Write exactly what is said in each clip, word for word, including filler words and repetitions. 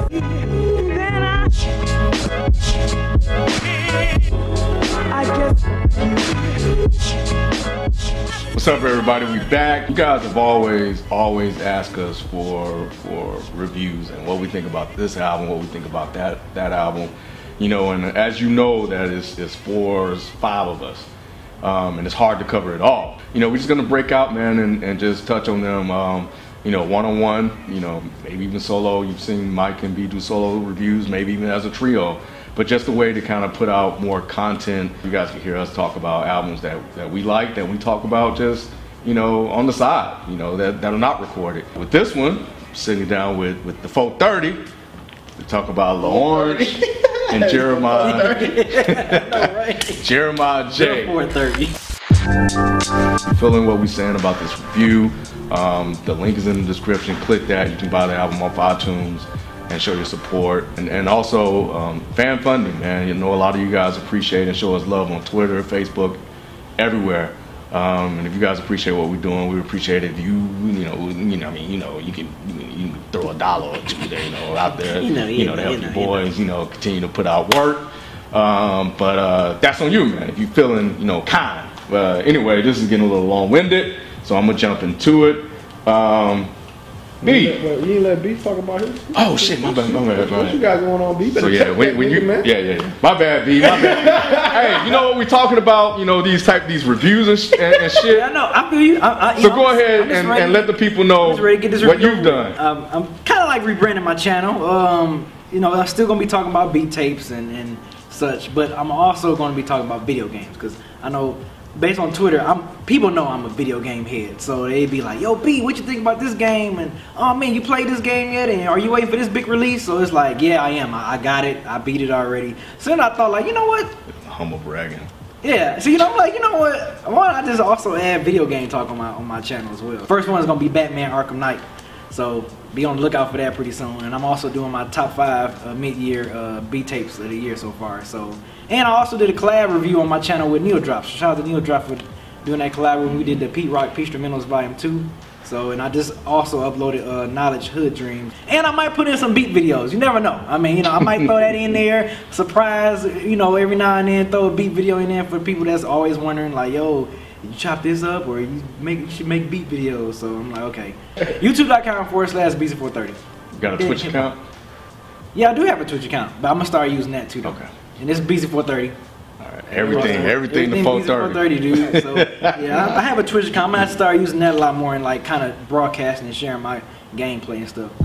Then I, I guess. What's up, everybody? We back. You guys have always, always asked us for for reviews and what we think about this album, what we think about that that album. You know, and as you know, that is is four, is five of us, um, and it's hard to cover it all. You know, we're just gonna break out, man, and, and just touch on them. Um, you know, one on one. You know, maybe even solo. You've seen Mike and B do solo reviews, maybe even as a trio. But just a way to kind of put out more content. You guys can hear us talk about albums that, that we like, that we talk about just, you know, on the side, you know, that, that are not recorded. With this one, sitting down with, with the four thirty, we talk about L'Orange and Jeremiah. Jeremiah J. four thirty. Feeling what we're saying about this review. Um, the link is in the description. Click that. You can buy the album off iTunes and show your support, and, and also um, fan funding, man. You know, a lot of you guys appreciate and show us love on Twitter, Facebook, everywhere. Um, and if you guys appreciate what we're doing, we appreciate it. If you, you know, you know, I mean, you know, you can, you can, you can throw a dollar or two there, you know, out there, you know, you know, to help your boys, you know, continue to put out work. Um, but uh, that's on you, man. If you're feeling, you know, kind. Uh, anyway, this is getting a little long-winded, so I'm gonna jump into it. Um, B. You ain't let B talk about his. Oh shit, my bad, my bad, my What bad. you got going on, B? So yeah, when, when you, man. yeah, yeah, yeah, my bad, B, my bad. Hey, you know what we talking about? You know these type, these reviews and, sh and, and shit. I know, I feel you. I, I, you So know, go I'm ahead just, and, ready, and let the people know I'm just ready to get this what review. you've done. Um, I'm kind of like rebranding my channel. Um, you know, I'm still gonna be talking about beat tapes and, and such, but I'm also gonna be talking about video games because I know. Based on Twitter, I'm people know I'm a video game head, so they'd be like, "Yo, B, what you think about this game?" And "Oh man, you played this game yet? And are you waiting for this big release?" So it's like, "Yeah, I am. I, I got it. I beat it already." So then I thought, like, you know what? Humble bragging. Yeah. So you know, I'm like, you know what? Why not just also add video game talk on my on my channel as well? First one is gonna be Batman Arkham Knight, so be on the lookout for that pretty soon. And I'm also doing my top five uh, mid-year uh, B tapes of the year so far. So. And I also did a collab review on my channel with Neil Drops. Shout out to Neil Drops for doing that collab review. We did the Pete Rock Peach Instrumentals Volume two. So, and I just also uploaded uh, Knowledge Hood Dreams. And I might put in some beat videos. You never know. I mean, you know, I might throw that in there. Surprise, you know, every now and then throw a beat video in there for people that's always wondering, like, yo, you chop this up or you make you should make beat videos. So I'm like, okay. YouTube.com forward slash B Z four thirty. You got a Twitch account? Yeah, I do have a Twitch account, but I'm gonna start using that too. Though. Okay. And this is B Z four thirty. All right. Everything, everything, everything to four thirty. four thirty, dude. So yeah, I, I have a Twitch account. I'm gonna have to start using that a lot more and like kind of broadcasting and sharing my gameplay and stuff.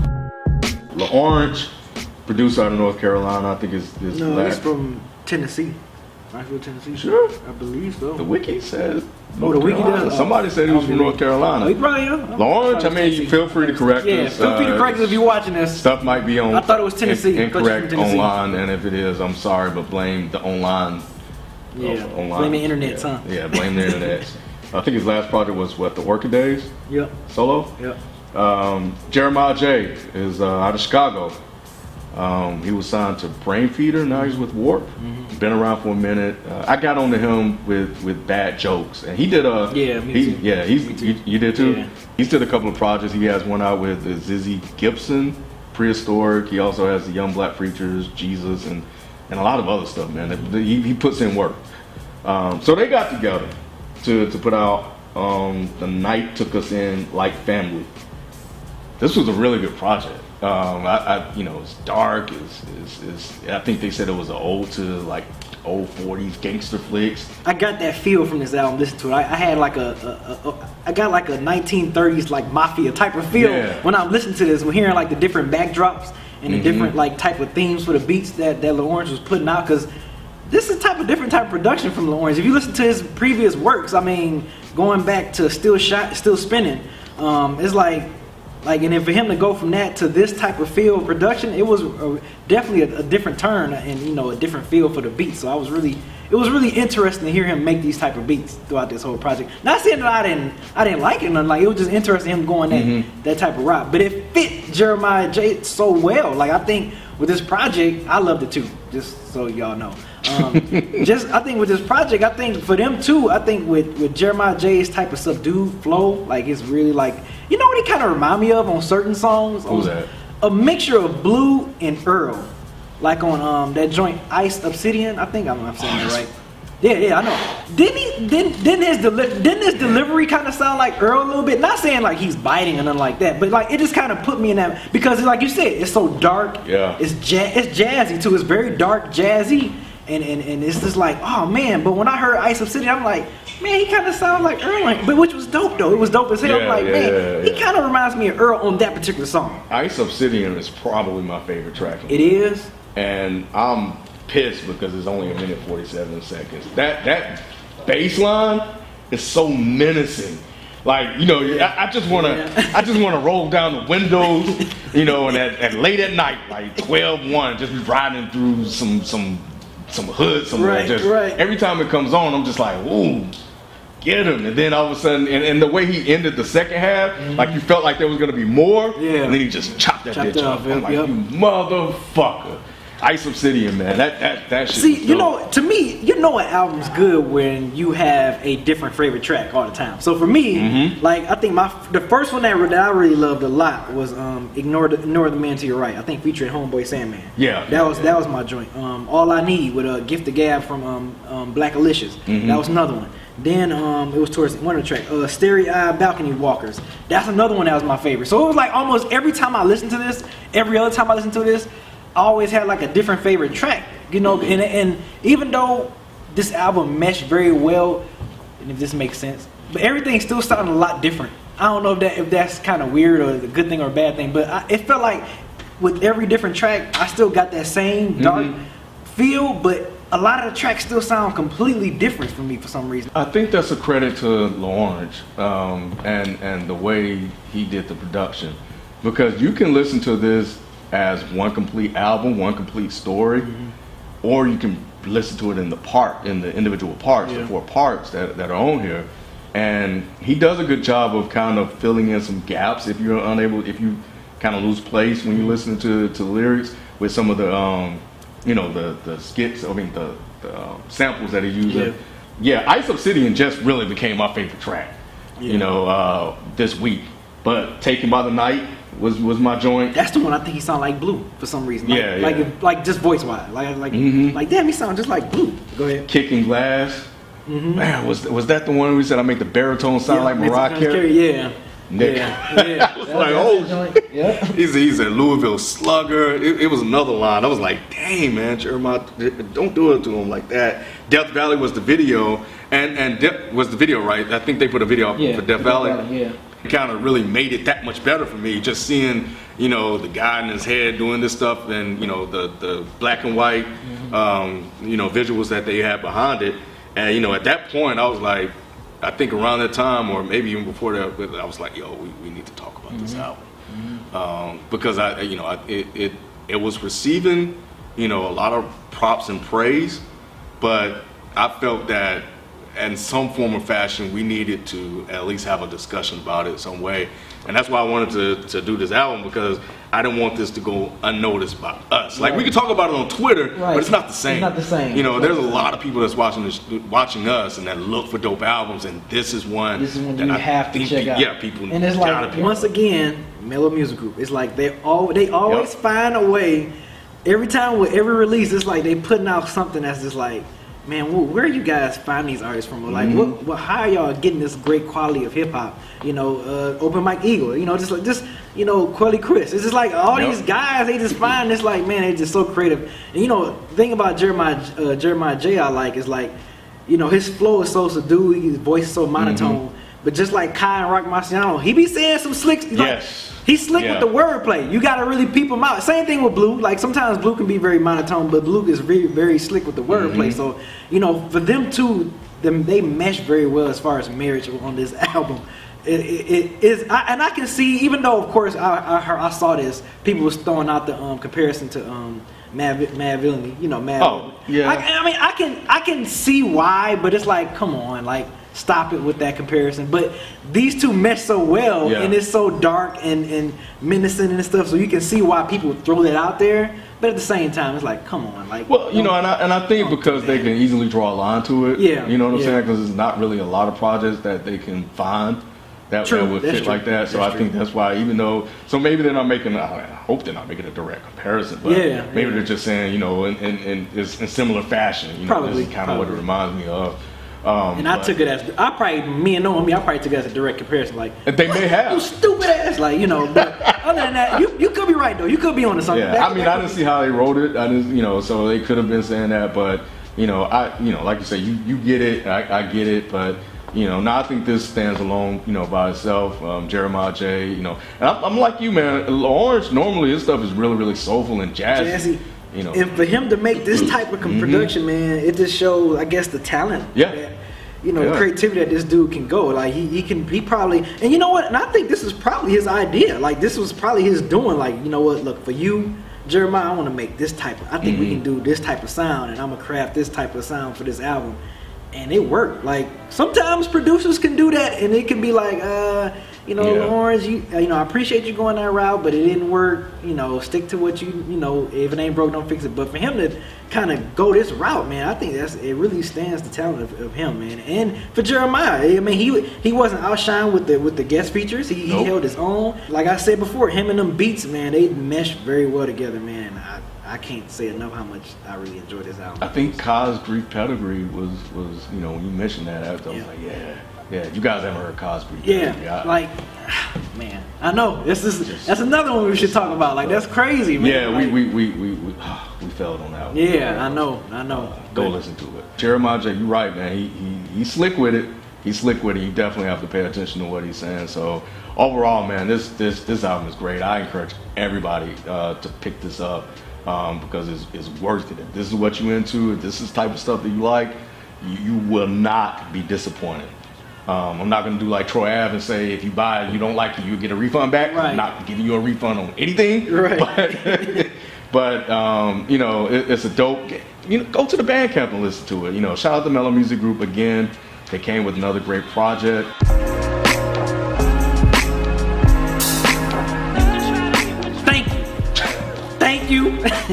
L'Orange, produced out of North Carolina. I think it's this. No, last. it's from Tennessee. Nashville, Tennessee. Sure. I believe so. The wiki says. Oh, the wiki does? Somebody said he was from North Carolina. Oh, he probably is. L'Orange, I mean, you feel free to correct yeah, us. Yeah, feel free to correct us if you're watching this. Stuff might be on. I thought it was Tennessee. In, incorrect Tennessee. online, and if it is, I'm sorry, but blame the online. Yeah, uh, online. blame the internet, yeah. huh? Yeah, blame the internet. I think his last project was what, the Working Days? Yep. Solo? Yep. Um, Jeremiah J is uh, out of Chicago. Um, he was signed to Brain Feeder. Now he's with Warp. Mm-hmm. Been around for a minute. Uh, I got onto him with, with Bad Jokes, and he did a. Yeah, me he, too. Yeah, he's. Me too. You, you did too. Yeah. He's did a couple of projects. He has one out with uh, Zizzy Gibson, Prehistoric. He also has the Young Black Preachers, Jesus, and and a lot of other stuff. Man, he, he puts in work. Um, so they got together to to put out um, The Night Took Us In Like Family. This was a really good project. Um, I, I, you know, it's dark. It's, it's, it's, I think they said it was an ode to like old forties gangster flicks. I got that feel from this album. Listen to it. I, I had like a, a, a, a, I got like a nineteen thirties like mafia type of feel Yeah. when I'm listening to this. We're hearing like the different backdrops and the Mm-hmm. different like type of themes for the beats that that L'Orange was putting out. Because this is type of different type of production from L'Orange. If you listen to his previous works, I mean, going back to Still Shot, Still Spinning, um, it's like. Like, and then for him to go from that to this type of feel of production, it was a, definitely a, a different turn and, you know, a different feel for the beat. So I was really, it was really interesting to hear him make these type of beats throughout this whole project. Not saying that I didn't, I didn't like it, nothing. Like, it was just interesting him going that, mm-hmm. that type of route. But it fit Jeremiah J so well. Like, I think with this project, I loved it too, just so y'all know. Um, just, I think with this project, I think for them too, I think with, with Jeremiah J's type of subdued flow, like it's really like, you know what he kind of remind me of on certain songs? Who's on, that? a mixture of Blue and Earl, like on um that joint Ice Obsidian. I think I'm, I'm saying it right. Yeah, yeah, I know. Didn't he? Didn't, didn't his deli- didn't his delivery kind of sound like Earl a little bit? Not saying like he's biting or nothing like that, but like it just kind of put me in that because, like you said, it's so dark. Yeah. It's ja- it's jazzy too. It's very dark, jazzy, and and, and it's just like, oh man. But when I heard Ice Obsidian, I'm like, man, he kind of sounds like Earl, but which was dope though. It was dope as hell. Yeah, I'm like, yeah, man, yeah, he yeah. kind of reminds me of Earl on that particular song. Ice Obsidian is probably my favorite track. It is. And I'm pissed because it's only a minute forty-seven seconds. That that bass line is so menacing. Like, you know, I, I just wanna Yeah. I just wanna roll down the windows, you know, and at, at late at night, like twelve one, just be riding through some some some hood somewhere. Right, just right. every time it comes on, I'm just like, ooh, get him. And then all of a sudden, and, and the way he ended the second half, like you felt like there was gonna be more. Yeah. And then he just chopped that Chopped bitch it off. off, I'm yep, like, yep. you motherfucker. Ice Obsidian, man. That that that shit. See, was you dope. know, to me, you know an album's good when you have a different favorite track all the time. So for me, Mm-hmm. like I think my the first one that, that I really loved a lot was um, "Ignore the Ignore the Man to Your Right." I think featuring Homeboy Sandman. Yeah. that was that was my joint. Um, All I Need with a uh, Gift of Gab from um, um, Black Alicious. Mm-hmm. That was another one. Then um, it was towards one of the tracks, uh, Starry Eye Balcony Walkers. That's another one that was my favorite. So it was like almost every time I listened to this, every other time I listened to this, I always had like a different favorite track, you know. And, and even though this album meshed very well, and if this makes sense, but everything still sounded a lot different. I don't know if that if that's kind of weird or a good thing or a bad thing, but I, it felt like with every different track, I still got that same dark Mhm. feel, but a lot of the tracks still sound completely different for me for some reason. I think that's a credit to L'Orange um, and and the way he did the production, because you can listen to this as one complete album, one complete story, Mm-hmm. or you can listen to it in the part, in the individual parts, Yeah. the four parts that, that are on here. And he does a good job of kind of filling in some gaps if you're unable, if you kind of lose place when you listen to, to the lyrics with some of the, um, you know, the, the skits, I mean, the, the um, samples that he uses. Yeah. Yeah, Ice Obsidian just really became my favorite track, Yeah. you know, uh, this week. But Taken by the Night was, was my joint. That's the one I think he sound like Blue for some reason. Like, Yeah, like, yeah. if- like just voice wise, like like Mhm. like damn, he sound just like Blue. Go ahead. Kicking Glass. Man, was was that the one where he said I make the baritone sound Yeah, like Mexican Mariah Carey? Yeah. Nick. Yeah. yeah. Like, oh, Yeah. he's, he's a Louisville slugger. It, it was another line. I was like, dang, man, Jeremiah, don't do it to him like that. Death Valley was the video, and and De- was the video, right? I think they put a video up Yeah, for Death Death Valley. Valley, yeah. It kind of really made it that much better for me, just seeing, you know, the guy in his head doing this stuff, and you know, the the black and white, Mm-hmm. um, you know, visuals that they had behind it. And you know, at that point, I was like, I think around that time, or maybe even before that, I was like, yo, we, we need to talk about this album. Um, because I, you know, I, it, it it was receiving, you know, a lot of props and praise, but I felt that in some form or fashion, we needed to at least have a discussion about it some way. And that's why I wanted to, to do this album, because I didn't want this to go unnoticed by us. Like, we Right. could talk about it on Twitter, Right. but it's not the same. It's not the same. You know, It's there's a not the lot of people that's watching this, watching us, and that look for dope albums, and this is one. This is one that you I have to think check pe- out. Yeah, people. And it's gotta like pick once up. again, Mellow Music Group. It's like they all they always Yep. find a way. Every time with every release, it's like they putting out something that's just like, man, wh- where you guys find these artists from? Or like, Mm-hmm. what, what, how are y'all getting this great quality of hip hop? You know, uh, Open Mike Eagle. You know, just like just you know, Quelly Chris. It's just like all Yep. these guys. They just find this like, man, they're just so creative. And you know, the thing about Jeremiah uh, Jeremiah J I like is like, you know, his flow is so subdued, his voice is so monotone. Mm-hmm. But just like Kai and Rock Marciano, he be saying some slick. Like, Yes. He's slick Yeah. with the wordplay. You gotta really peep him out. Same thing with Blue. Like sometimes Blue can be very monotone, but Blue is very, very slick with the wordplay. Mhm. So you know, for them two, them they mesh very well as far as marriage on this album. It, it, it is, I, and I can see, even though of course I I, heard, I saw this, people was throwing out the um, comparison to um, Mad Mad Villainy. You know, Mad. Oh, yeah. I, I mean, I can I can see why, but it's like, come on, like. Stop it with that comparison. But these two mesh so well, Yeah. and it's so dark and, and menacing and stuff, so you can see why people throw that out there. But at the same time, it's like, come on, like. Well, you know, and I, and I think because they can easily draw a line to it. Yeah, You know what I'm yeah. saying? Because there's not really a lot of projects that they can find that, True, that would that's fit true. like that. So That's I think true. that's why, even though, so maybe they're not making, I hope they're not making a direct comparison, but Yeah, maybe yeah. they're just saying, you know, in, in, in, it's in similar fashion. You know, Probably, this is kind of what it probably. reminds me of. Um, And I but- took it as I probably me and knowing me, I probably took it as a direct comparison. Like And they may have. you stupid ass, like you know. But other than that, you, you could be right though. You could be on to something. Yeah, That- I mean, that I could didn't be- see how they wrote it. I didn't, you know, so they could have been saying that, but you know, I, you know, like you say, you, you get it, I, I get it, but you know, now I think this stands alone, you know, by itself. Um, Jeremiah J, you know, and I'm, I'm like you, man. Orange normally his stuff is really, really soulful and jazzy. Jazzy. You know, And for him to make this type of Mhm. production, man, it just shows, I guess, the talent. Yeah. That, you know, Yeah. the creativity that this dude can go. Like he, he can, he probably, and you know what? And I think this is probably his idea. Like this was probably his doing. Like you know what? Look, for you, Jeremiah, I want to make this type. Of, I think we Mhm. can do this type of sound, and I'm gonna craft this type of sound for this album. And it worked. Like sometimes producers can do that, and it can be like, uh, you know, Yeah. Orange, you, uh, you know, I appreciate you going that route, but it didn't work. You know, stick to what you, you know, if it ain't broke, don't fix it. But for him to kind of go this route, man, I think that's it. Really stands the talent of, of him, man. And for Jeremiah, I mean, he he wasn't outshined with the with the guest features. He, he Nope. held his own. Like I said before, him and them beats, man, they meshed very well together, man. I, I can't say enough how much I really enjoyed this album. I think Kaz Greek Pedigree was, was, you know, when you mentioned that, I was Yeah. like, yeah, yeah. You guys haven't heard Kaz Greek Yeah, Pedigree. I- like, man, I know this is that's another one we should talk about. Like that's crazy, man. yeah, Like, we, we, we, we, we, we failed on that one. yeah, I know, I know. Go But- listen to it. Jeremiah J, you're right, man. He, he he's slick with it. He's slick with it. You definitely have to pay attention to what he's saying. So overall, man, this this this album is great. I encourage everybody uh, to pick this up um, because it's, it's worth it. If this is what you're into, if this is the type of stuff that you like, you, you will not be disappointed. Um, I'm not gonna do like Troy Ave and say if you buy it, you don't like it, you get a refund back. Right. I'm not giving you a refund on anything. Right. But, but um, you know, it, it's a dope. You know, go to the Bandcamp and listen to it. You know, shout out to Mellow Music Group again. They came with another great project. Thank you, thank you,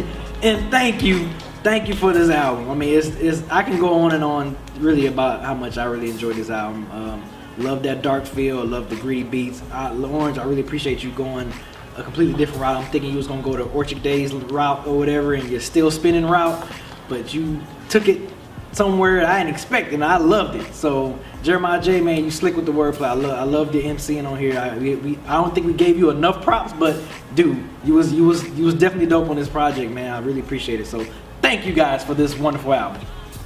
and thank you, thank you for this album. I mean, it's, it's I can go on and on really about how much I really enjoyed this album. Um, love that dark feel, love the gritty beats. I, Orange, I really appreciate you going a completely different route. I'm thinking you was gonna go the Orchard Days route or whatever, and you're still spinning route, but you took it somewhere I didn't expect, and I loved it. So Jeremiah J, man, you slick with the wordplay. I love, I love the MCing on here. I, we, we, I don't think we gave you enough props, but dude, you was, you was, you was definitely dope on this project, man. I really appreciate it. So thank you guys for this wonderful album.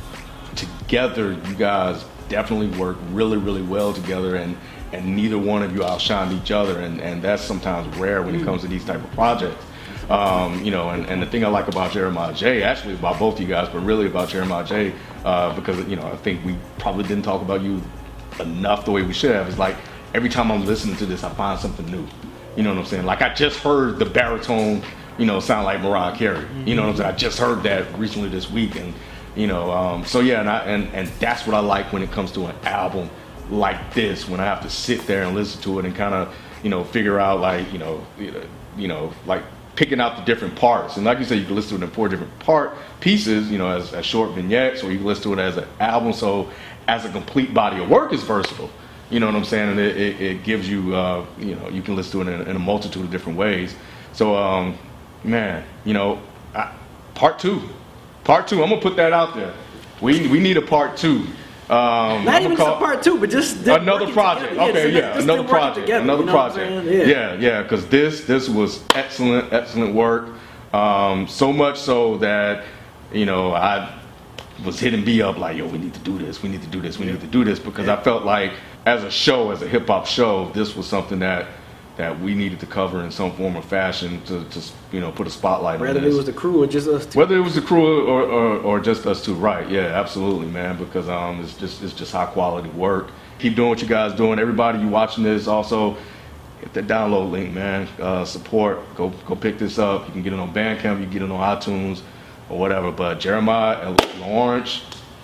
Together, you guys definitely work really, really well together, and and neither one of you outshined each other, and and that's sometimes rare when it comes to these type of projects. Um, you know, and, and the thing I like about Jeremiah J, actually about both of you guys, but really about Jeremiah J, uh, because, you know, I think we probably didn't talk about you enough the way we should have, is like every time I'm listening to this, I find something new. You know what I'm saying? Like I just heard the baritone, you know, sound like Mariah Carey. You know what I'm saying? I just heard that recently this week, and you know, um, so yeah, and, I, and and that's what I like when it comes to an album like this, when I have to sit there and listen to it and kind of, you know, figure out like, you know, you know, you know, like picking out the different parts. And like you said, you can listen to it in four different part pieces, you know, as, as short vignettes, or you can listen to it as an album. So as a complete body of work, it's versatile. You know what I'm saying? And it, it, it gives you, uh, you know, you can listen to it in, in a multitude of different ways. So, um, man, you know, I, part two, part two, I'm gonna put that out there. We we need a part two. Um, Not I'm even gonna just a part two, but just them another working project. together. Okay, so yeah, just another them working project. together, Another you know what I'm project. saying? Yeah, yeah, because this this was excellent, excellent work. Um, so much so that, you know, I was hitting B up like, yo, we need to do this, we need to do this, we need to do this, because I felt like as a show, as a hip hop show, this was something that that we needed to cover in some form or fashion to, to you know, put a spotlight Whether on this. it was the crew or just us two. Whether it was the crew or, or, or just us two, right? Yeah, absolutely, man. Because um, it's just it's just high quality work. Keep doing what you guys doing. Everybody, you watching this, also hit that download link, man. Uh, support. Go go pick this up. You can get it on Bandcamp. You can get it on iTunes or whatever. But Jeremiah and Orange,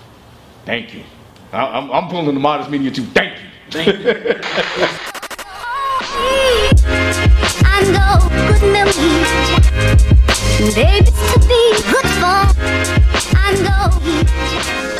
thank you. I, I'm I'm pulling the Modest Media too. Thank you. Thank you. I know good memories, baby, to be good for. I know